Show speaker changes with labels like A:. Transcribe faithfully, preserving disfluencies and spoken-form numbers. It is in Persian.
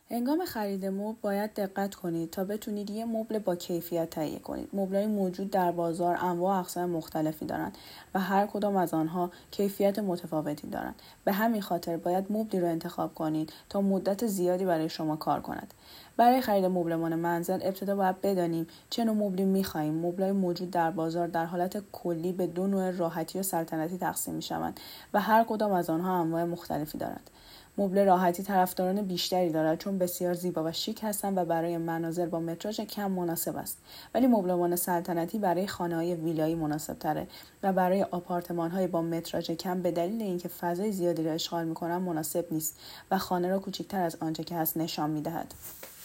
A: هنگام خرید مبل باید دقت کنید تا بتونید یه مبل با کیفیت تهیه کنید. مبل‌های موجود در بازار انواع و اقسام مختلفی دارند و هر کدام از آنها کیفیت متفاوتی دارند. به همین خاطر باید مبلی رو انتخاب کنید تا مدت زیادی برای شما کار کند. برای خرید مبلمان منزل ابتدا باید بدانیم چه نوع مبلی می‌خواهیم. مبل‌های موجود در بازار در حالت کلی به دو نوع راحتی و سلطنتی تقسیم می‌شوند و هر کدام از آنها انواع مختلفی دارند. مبل راحتی طرفداران بیشتری دارد چون بسیار زیبا و شیک هستند و برای منازل با متراژ کم مناسب است. ولی مبلمان سلطنتی برای خانه‌های ویلایی مناسب تره و برای آپارتمان‌های با متراژ کم به دلیل اینکه فضای زیادی را اشغال می‌کنند مناسب نیست و خانه را کوچکتر از آنچه که هست نشان می‌دهد.